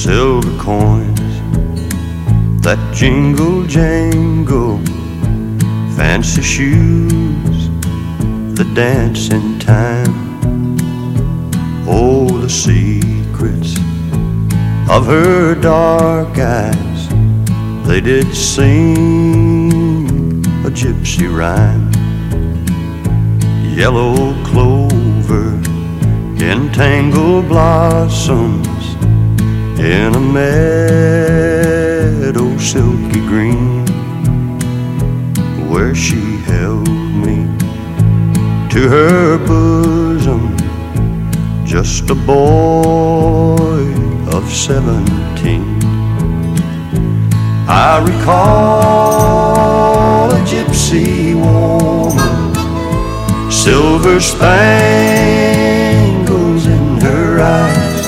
silver coins that jingle jangle, fancy shoes that dance in time. Oh, the secrets of her dark eyes, they did sing a gypsy rhyme. Yellow clover in tangled blossoms, in a meadow silky green, where she held me to her bosom, just a boy of 17. I recall a gypsy woman, silver spangles in her eyes,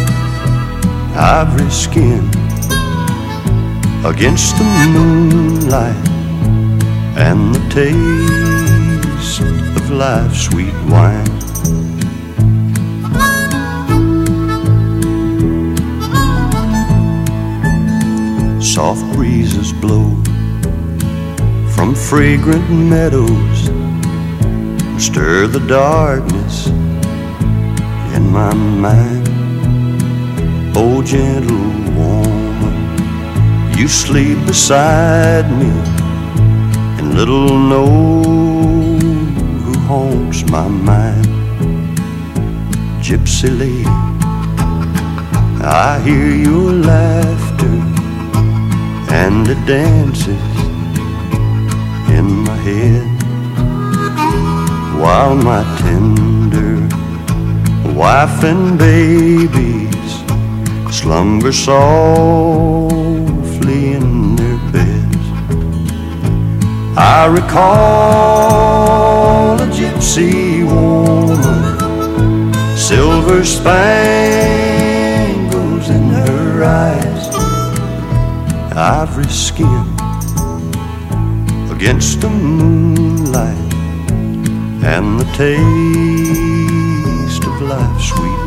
ivory skin against the moonlight, and the taste of life's sweet wine. Soft breezes blow from fragrant meadows, stir the darkness in my mind. Oh, gentle woman, you sleep beside me, and little know who haunts my mind. Gypsy lady, I hear your laughter, and it dances in my head, while my tender wife and babies slumber softly in their beds. I recall a gypsy woman, silver spangles in her eyes, ivory skin against the moonlight, and the taste of life's sweet